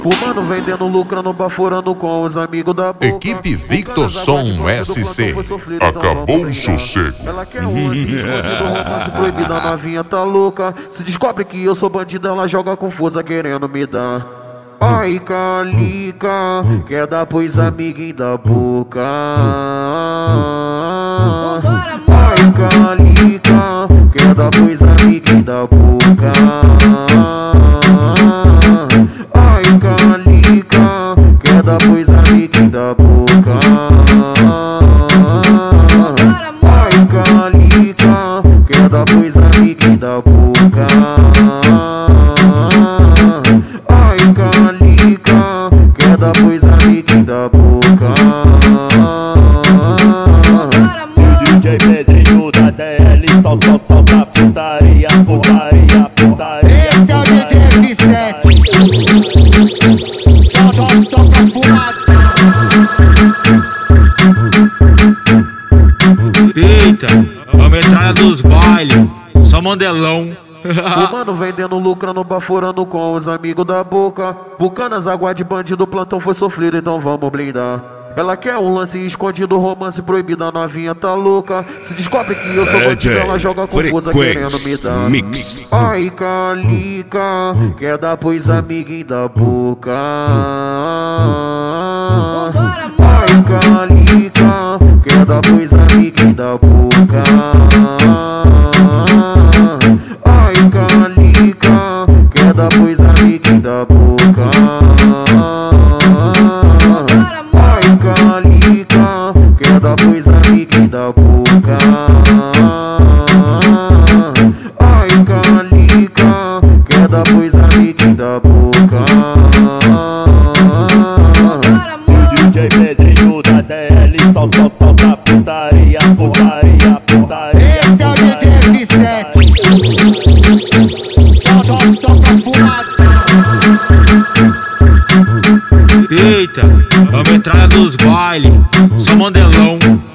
Fumando, vendendo, lucrando, baforando com os amigos da boca. Equipe Victor Som SC. Acabou o sossego. Ela quer um lance escondido, romance proibido, a novinha tá louca. Se descobre que eu sou bandido, ela joga com força querendo me dar. Ai, calica, quer dar pros amiguinhos da boca. Ai, calica, quer dar pros amiguinhos da boca. Ai, calica, quer dar pros amiguinhos da boca. Ai, calica, quer dar pros amiguinhos da boca. Ai, calica, quer dar pros amiguinhos da boca. O DJ Pedrinho da ZL solta putaria, putaria, putaria. Esse é o DJ Vicente. Só toca fumada. Eita, a metralha dos bailes, só mandelão. Fumando, vendendo, lucrando, baforando com os amigos da boca. Bucanas, água de bandido, plantão foi sofrido, então vamos blindar. Ela quer um lance escondido, romance proibido, a novinha tá louca. Se descobre que eu sou bandido, ela joga com força querendo me dar. Mix. Ai, calica, quer dar pros amiguinhos da boca. Ai, calica, quer dar pros amiguinhos da boca. Ai, calica, quer dar pros amiguinhos da boca. Ai, calica, quer dar pros amiguinhos da boca. Ai, calica, quer dar pros amiguinhos da boca. O DJ Pedrinho da ZL solta putaria, putaria, putaria. Esse é o DJ Vicente. Só toca fumada. Eita, a metralha dos bailes, só mandelão.